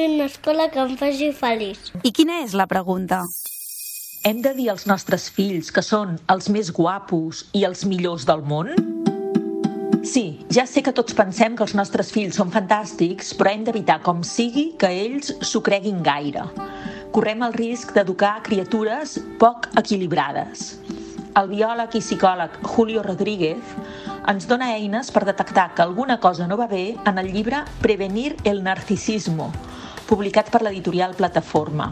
vull una escola que em faci feliç. I quina és la pregunta? Hem de dir als nostres fills que són els més guapos i els millors del món? Sí, ja sé que tots pensem que els nostres fills són fantàstics, però hem d'evitar com sigui que ells s'ho creguin gaire. Correm el risc d'educar criatures poc equilibrades. El biòleg i psicòleg Julio Rodríguez ens dona eines per detectar que alguna cosa no va bé en el llibre Prevenir el narcisismo, publicat per l'editorial Plataforma.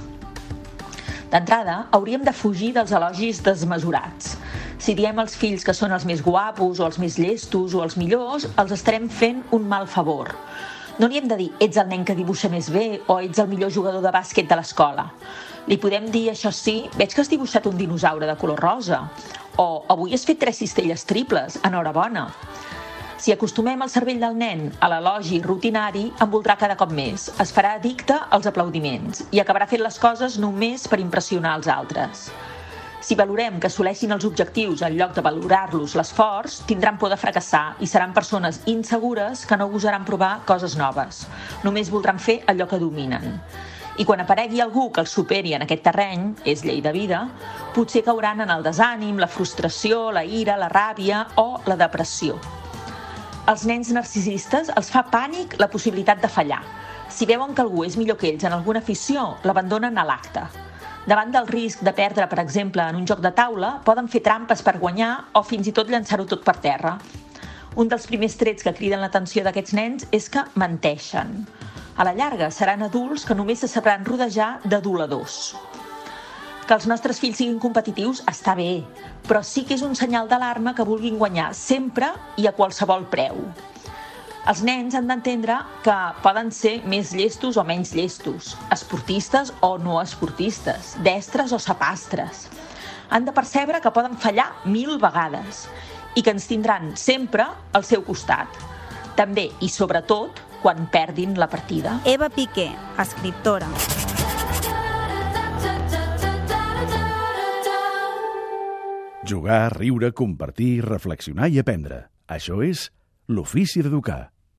D'entrada, hauríem de fugir dels elogis desmesurats. Si diem als fills que són els més guapos o els més llestos o els millors, els estarem fent un mal favor. No li hem de dir ets el nen que dibuixa més bé o ets el millor jugador de bàsquet de l'escola. Li podem dir, això sí, veig que has dibuixat un dinosaure de color rosa. O avui has fet 3 cistelles triples, enhorabona. Si acostumem el cervell del nen a l'elogi rutinari, en voldrà cada cop més. Es farà addicte als aplaudiments i acabarà fent les coses només per impressionar els altres. Si valorem que assoleixin els objectius en lloc de valorar-los l'esforç, tindran por de fracassar i seran persones insegures que no gosaran provar coses noves. Només voldran fer allò que dominen. I quan aparegui algú que els superi en aquest terreny, és llei de vida, potser cauran en el desànim, la frustració, la ira, la ràbia o la depressió. Als nens narcisistes els fa pànic la possibilitat de fallar. Si veuen que algú és millor que ells en alguna afició, l'abandonen a l'acte. Davant del risc de perdre, per exemple, en un joc de taula, poden fer trampes per guanyar o fins i tot llançar-ho tot per terra. Un dels primers trets que criden l'atenció d'aquests nens és que menteixen. A la llarga seran adults que només se sabran rodejar d'aduladors. Que els nostres fills siguin competitius està bé, però sí que és un senyal d'alarma que vulguin guanyar sempre i a qualsevol preu. Els nens han d'entendre que poden ser més llestos o menys llestos, esportistes o no esportistes, destres o sapastres. Han de percebre que poden fallar 1000 vegades i que ens tindran sempre al seu costat. També i sobretot quan perdin la partida. Eva Piqué, escriptora. Jugar, riure, compartir, reflexionar i aprendre. Això és l'ofici d'educar.